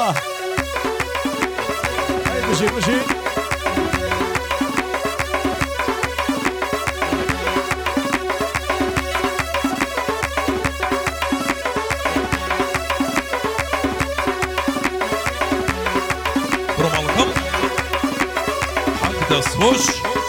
بشي بشي برمالكم حق دستوش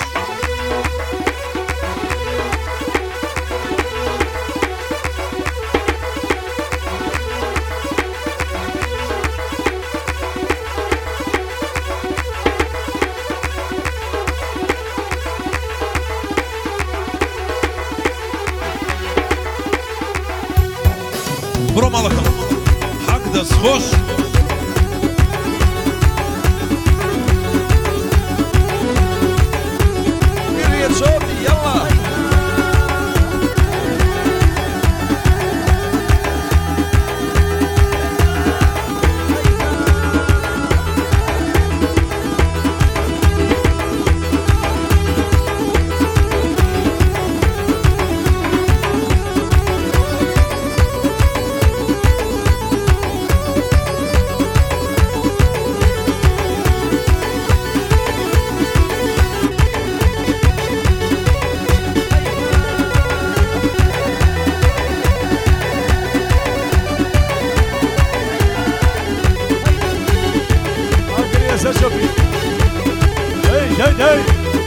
برمالكم حق دستوش Hey!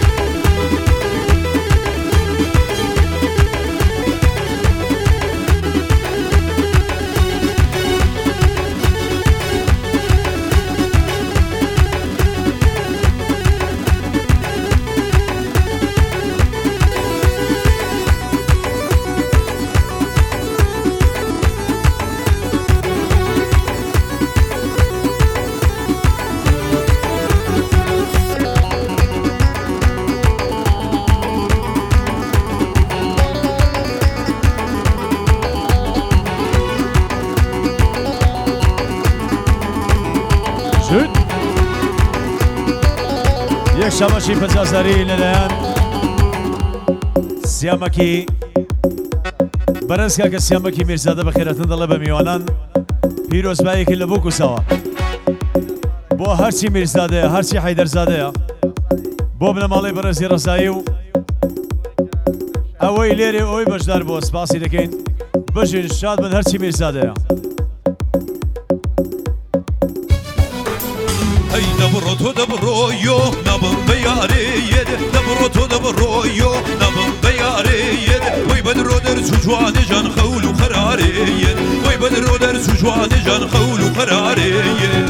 یک شماشی پجازاری للیان سیامکی برنسکا که سیامکی میرزاده بخیرتن دله بمیوانان پیروز بایی که لبوکو سوا با هرچی میرزاده هرچی حیدرزاده با بنمالی برنسی رساییو اوی لیری اوی بجدار بو سپاسی دکین بجین شاد من هرچی میرزاده ای دبرو تو دبرو یو نبم بیاریه دبرو تو دبرو یو نبم بیاریه وی بدرو در سجوان جان خول و خراریه وی بدرو در سجوان جان خول و خراریه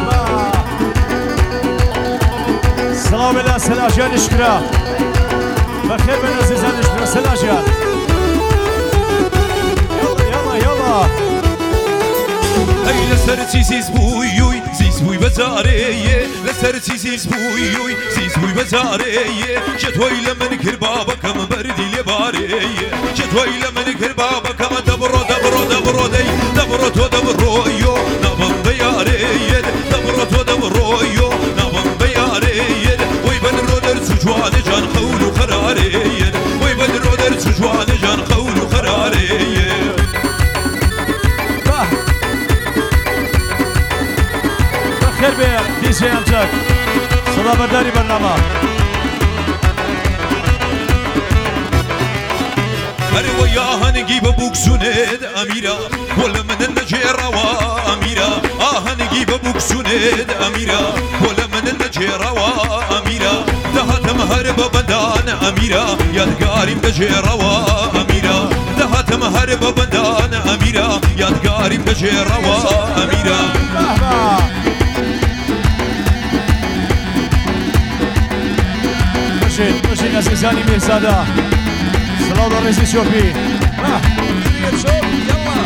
سلام الله سلاجان اشکرا بخیر بن عزیزان اشکرا سلاجان يلا ای لسر چیزیز بویوی زیزبوی بزاریه لسر چیزیز بویوی زیزبوی بزاریه چطوی لمن کر بابا کم بردی لباریه چطوی لمن کر بابا کم دبرو دی دبرو تو دبرو یو نبم بیاریه دبرو تو دبرو یو نبم بیاریه وی بدرو در سجوان جان خول و خراریه وی بدرو در سجوان جان خول و خراریه خير بيه دي سي امجد صدا برداري برنامه هر وياهن جيب ابوك سند اميرا كل من النجيرة واميرا اهن جيب ابوك سند اميرا كل من النجيرة واميرا دهتم هرب بندان اميرا يدقاري النجيرة واميرا دهتم هرب بندان اميرا يدقاري النجيرة واميرا مشين عزيزاني ميرزاده صلاة الرئيس الشوبي يلا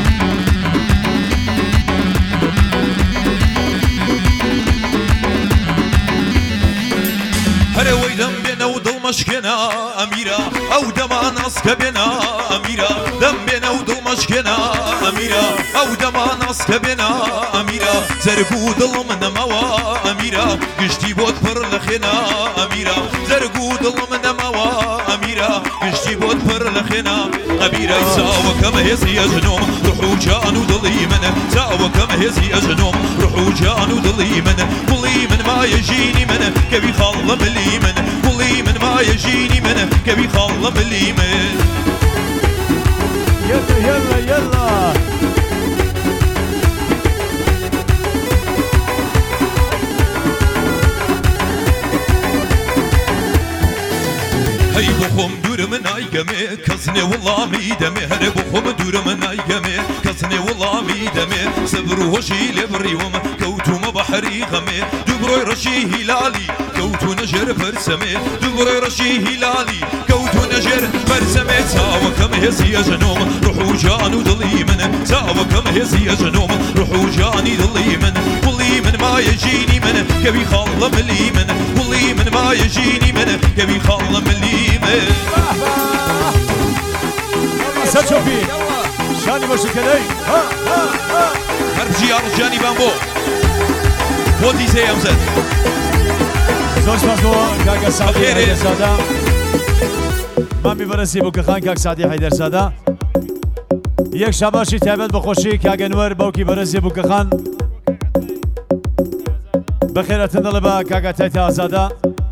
هر ويدم بينا ودل مشكنا اميرا او دما ناسك بينا اميرا دم بينا ودل مشكنا اميرا او دما ناسك بينا اميرا زرقو دل من موا اميرا قشتي بود پر لخنا اميرا زرقو دل من موا اميرا قشتي بود پر لخنا اميرا ساوەکەم هێزی ئەژنۆم ڕوح و جان و دڵی منە چاوەکەم هێزی ئەژنۆم ڕوح و جان و دڵی منە گوڵی من مایە ژینی منە کەوی خاڵە ملی من گوڵی من مایە ژینی منە کەوی خاڵە ملی من يلا يلا يلا هەی بۆ خۆم دوورە من نایگەمێ کەس نێ وەڵامی دەمێ هەرێ بۆ خۆم دوورە من نایگەمێ کەس نێ وەڵامی دەمێ سەبر و هۆشی لێ بڕیوەم کەوتومە بەحەری غەمێ دوو بڕۆی ڕەشی هیلالی کەوتونە ژێر بەرسەمێ دوو بڕۆی ڕەشی هیلالی کەوتونە ژێر بەرسەمێ چاوەکەم هێزی ئەژنۆم ڕوح و جان و دڵی منە چاوەکەم هێزی ئەژنۆم ڕوح و جانی دڵی من گوڵی من مایە ژینی منە کەوی خاڵە ملی من گوڵی من مایە ژینی منە کەوی خاڵە ملی من سەرچۆپی شانی بەشکەدەی هەربژی ئاڕژانی بان بۆ دیزێ ئەم زەد زۆر سپاس بۆ کاکە سادی حەیدەرزادە مامی بەرەسی بووکەخان کاک سادی حەیدەرزادە یەک شاباشی تایبەت بەخۆشی کاگەنوەر باوکی بەرەسی بووکەخان بەخێرەتن دەڵێ بە کاکە تایتە ئازادە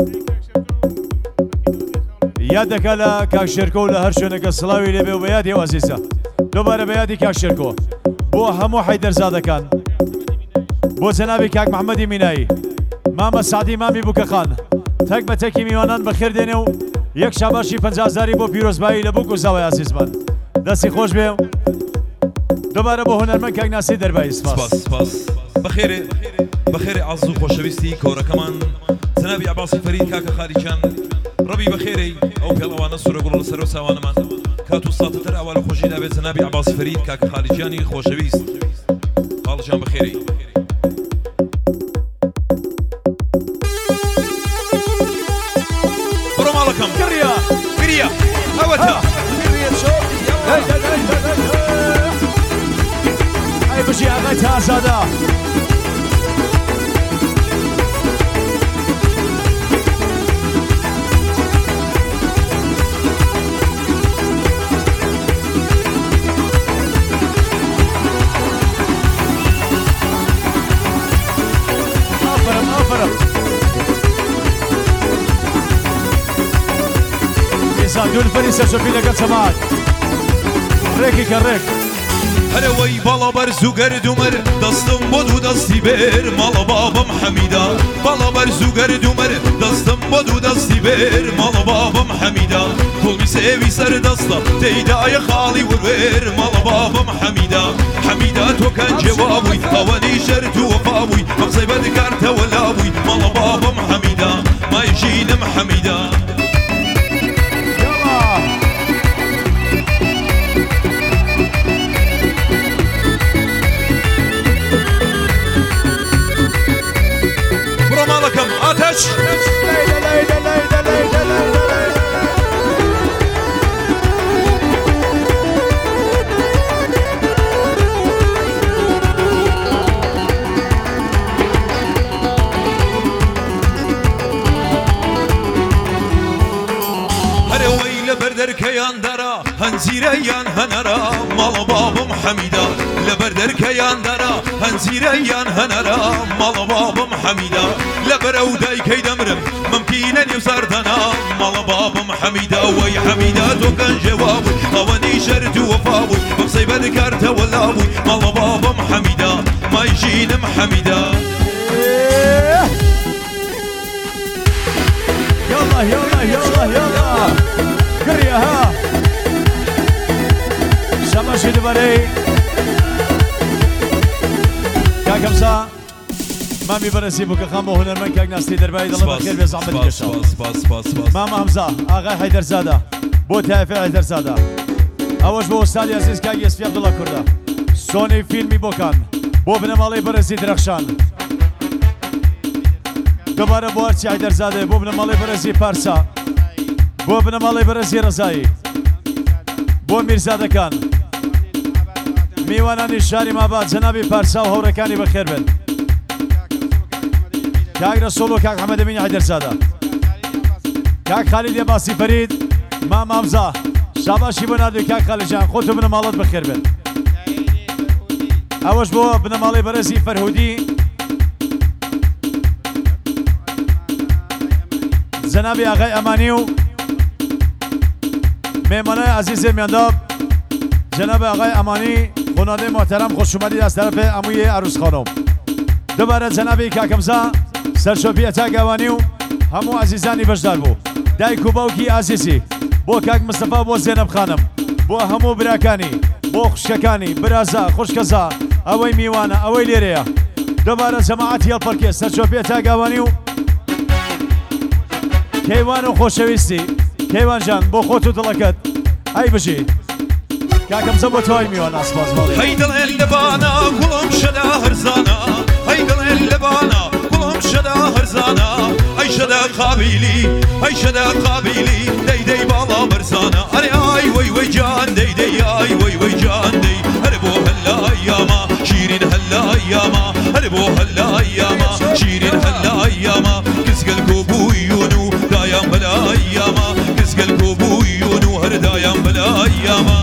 یاد دەکا لە کاک شێرکۆ و لە هەر شوێنەکە سڵاوی لێبێ و بە یادی وەزیزە دووبارە بە یادی کاک شێرکۆ بۆ هەموو حەیدەرزادەکان بۆ جەنابی کاک محەممەدی مینایی مامە سادی مامی بووکەخان تەک بە تەکی میوانان بەخێر دێنێ و یەک شاباشی 50,000 بۆ پیرۆزبایی لە بووک و زاوای عزیزمان دەستی خۆش بێ دووبارە بۆ هونەرمەند کاک ناسی دەربایی سپاس بەخێرێ عەزیز و خۆشەویستی کۆڕەکەمان جەنابی عەباسی فەرید کاکە خالیچان ڕەبی بەخێرەی ئەو پێڵەوانە سوورەگوڵ لەسەر و ساوانەمان کات و ساتتر ئەوە لە خۆشی دابێت جەنابی عەباسی فەرید کاکە خالیچانی خۆشەویست خاڵجان بەخێرەی بڕۆ ماڵەکەم گریە ئەوەتە ئەی بژی ئاغای تا ئازادە دون فريسة شوفي لك سماعات ريكي كريك هەرەوەی باڵا بەرز و گەرد و مەر دەستم بۆ دوو دەستی بێر ماڵە بابم حەمیدا باڵا بەرز و گەرد و مەر دەستم بۆ دوو دەستی بێر ماڵە بابم حەمیدا کوڵمی سێوی سەر دەستە تێیدایە خاڵی وروێر ماڵە بابم حەمیدا حەمیدا تۆ کەنجێوا بووی ئەوەنی شەرت و وەفا بووی بە قسەی بەدکارتەوە لا بووی ماڵە بابم حەمیدا مایژینم حەمیدا آتش ليلى ليلى ليلى ليلى ليلى هەرەوەی لەبەر دەرکەیان دەرا هەنجیرەیان هەنەرا ماڵە بابم حەمیدا لەبەر دەرکەیان دەرا هەنجیرەیان هەنەرا ماڵە بابم حەمیدا لەبەر ئەو دایکەی دەمرم ممکینە نێو سەردەنا ماڵە بابم حەمیدا وەی حەمیدا تۆ کەنجێوا بووی ئەوەنی شەرت و وەفا بووی بە قسەی بەدکارتەوە لا بووی ماڵە بابم حەمیدا مایژینم حەمیدا يلا يلا يلا يلا قرية ها شمشي دبري كاكمسا مامي برسي بوكخان بو هنرمند كاك ناستي درباي دڵە بەخێر بێ زەحمەتی کەشە ماما حەمزا ئاغای حەیدەرزادە بۆ تایفێ حەیدەرزادە ئەوەش بۆ ئۆستادی عەزیز کاک یەسفی عەبدوڵڵا کوردە سۆنی فیلمی بۆکان بۆ بنەماڵەی بەرزی درەخشان دووبارە بۆ هەرچی حەیدەرزادە بۆ بنەماڵەی بەرزی پارسا بۆ بنەماڵەی بەرزی ڕەزایی بۆ میرزادەکان میوانانی شاری ماباد جەنابی پارسا و هەوڕەکانی بەخێر بن کاک رەسوڵ و کاک حەمەدەمینی حەیدەرزادە کاک خالید عەباسی فەرید مام حەمزا شاباشی بۆ نادوی کاک خەلیجان خۆتو بنەماڵت بەخێر بێت ئەوەش بۆ بنەماڵی بەرەزی فەرهودی جەنابی ئاغای ئەمانی و مێمانای عەزیزی میانداب جەنابی ئاغای ئەمانی خۆنادەی محتەرەم خۆشومەری از طرف ئەمووی عروس خانم دوباره جەنابی کاکەمزا سەرچۆپی ئەتاگاوانی و هەموو عەزیزانی بەشدار بوو دایک و باوکی عەزیزی بۆ کاک مستەفا بۆ زێنەب خانم بۆ هەموو براکانی بۆ خوشکەکانی برازا خوشکەزا ئەوەی میوانە ئەوەی لێرەیە دوباره جەماعەتی هەڵپەرکێ سەرچۆپی ئەتاگاوانی و کەیوان و خۆشەویستی کەیوان جان بۆ خۆت و دڵەکەت ئەی بژی کاکەمزە بۆ توای میوان ئاسپاس باڵێ هەی دڵێن لەبانە گوڵم شەدا هەرزانە هەی دڵێن لەبانە گوڵم شەدا هەرزانە ئەی شەدا قابیلی ئەی شەدا قابیلی دەیدەی باڵا بەرزانە ئەرێ ئای وەی وەی جان دەیدەی ئای وەی وەی جان دەی هەر بۆ هەللا ئەیامە شیرین هەللا ئەیامە هەر بۆ هەللا ئەیامە شیرین هەللا ئەیامە کزگەل کۆبوویون و دایان بەلا ئەیامە کزگەل کۆبوویون و هەر دایان بەلا ئەیامە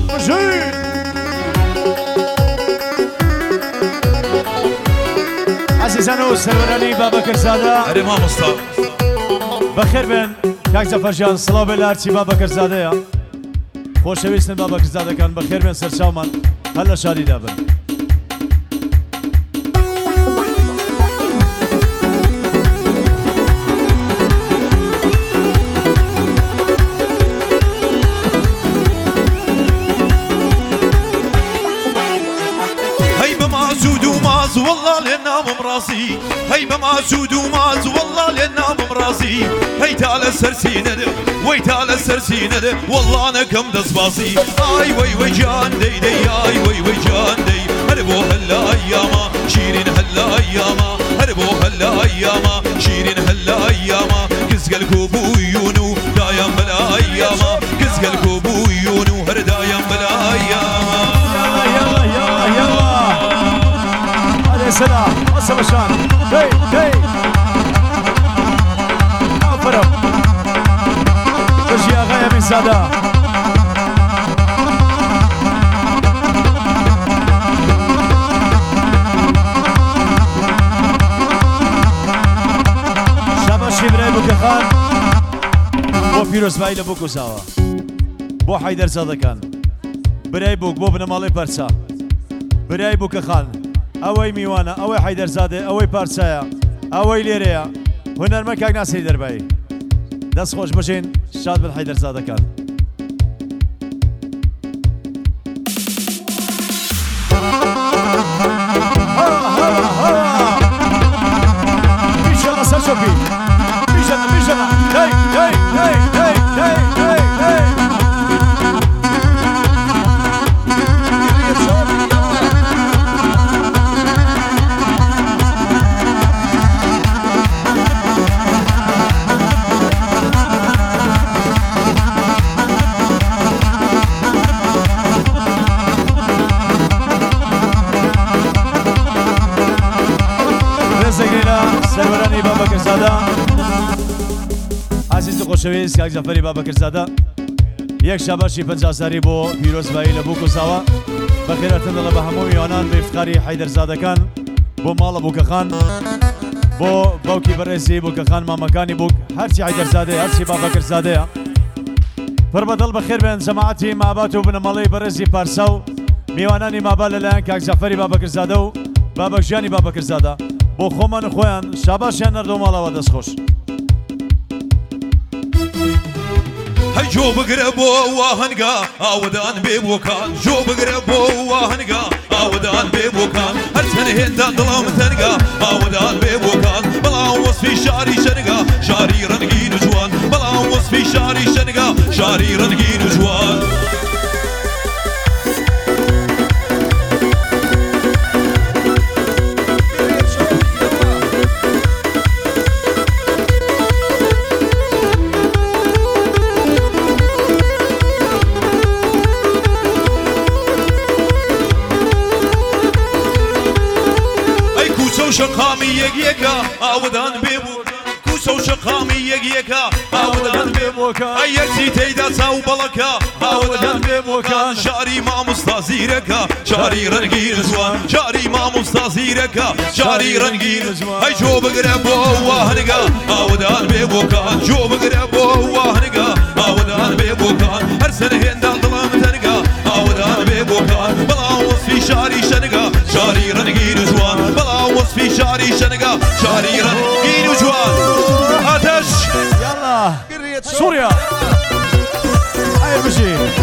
عزیزان و سەروەرانی بابەکرزادە ئەرێ مامۆستا بەخێر بن کاک جەفەرجان سڵاو بێ لە هەرچی بابەکرزادەیە خۆشەویستن بابەکرزادەکان بەخێر بێن سەرچاومان هەر لە شاریدا بن والله لنامم راسي هي بماسود وماز والله لنامم راسي هي تعال سرسينه وي تعال سرسينه والله انا كم دصباصي اي وي وي جان دي دي اي وي وي جان دي هربو هلا اياما شيرين هلا اياما هربو هلا اياما شيرين هلا اياما كزقل كوبويونو دايم بلا اياما كزقل كوبويونو هر دايم بلا اياما يلا يلا يلا سلام وسبشان هي هي أفرم تجي أغاية من سادة شاباشي براي بوكخان بو فيروز باي لبوكو ساوا بو حيدر زادكان براي بوك بو بنمالي برسا براي بوكخان ئەوەی میوانە ئەوەی حەیدەرزادێ ئەوەی پارچایە ئەوەی لێرەیە هونەرمە کاک ناسی دەربایی دەست خۆش بژین شاد بن حەیدەرزادەکان بیژەنە سەر چۆپی بیژەنە بیژەنە هەی هەی هەی هەی هەی هەی هەی سەروەرانی بابەکرزادە عزیز و خۆشەویست کاک جەفەری بابەکرزادە یەک شاباشی 50 ساری بۆ پیرۆزبایی لە بووک و ساوە بەخێرەتن دەڵێ بە هەموو میوانان بە ئیفتخاری حەیدەرزادەکان بۆ ماڵە بووکەخان بۆ باوکی بەڕێزی بووکەخان مامەکانی بووک هەرچی حەیدەرزادەیە هەرچی بابەکرزادەیە پڕ بەدڵ بەخێر بێن جەماعەتی مابات و بنەماڵەی بەڕێزی پارسا و میوانانی مابا لەلایەن کاک جەفەری بابەکرزادە و بابەکژیانی بابەکرزادە بۆ خۆمان خۆیان شاباشیان نەردۆ ماڵەوە دەستخۆش هەی جۆ بگرە بۆ واهەنگا ئاودان بێ بۆکان جۆ بگرە بۆ واهەنگا ئاودان بێ بۆکان هەر چەند هێندان دڵام تەنگا ئاودان بێ بۆکان بەڵام وەسفی شاری شەنگا شاری ڕەنگین و جوان بەڵام وەسفی شاری شەنگا شاری ڕەنگین و جوان شقامی یەک یەکە ئاودان بێبوو کوچە وسو شقامي يقيكا هاودان بيبوكان ايرتي تيدا ساو بلكا هاودان بيبوكان شاري ما مستازيركا شاري رنقين زوان شاري ما مستازيركا شاري رنقين هاي جو بقربو وهنقا هاودان بيبوكان جو بقربو وهنقا هاودان بيبوكان هرسن هندال ظلام تنقا هاودان بيبوكان بلا وصفي شاري شنقا شاري رنقين زوان بلا وصفي شاري شنقا شاري رنقين زوان يلا سوريا هاي بشي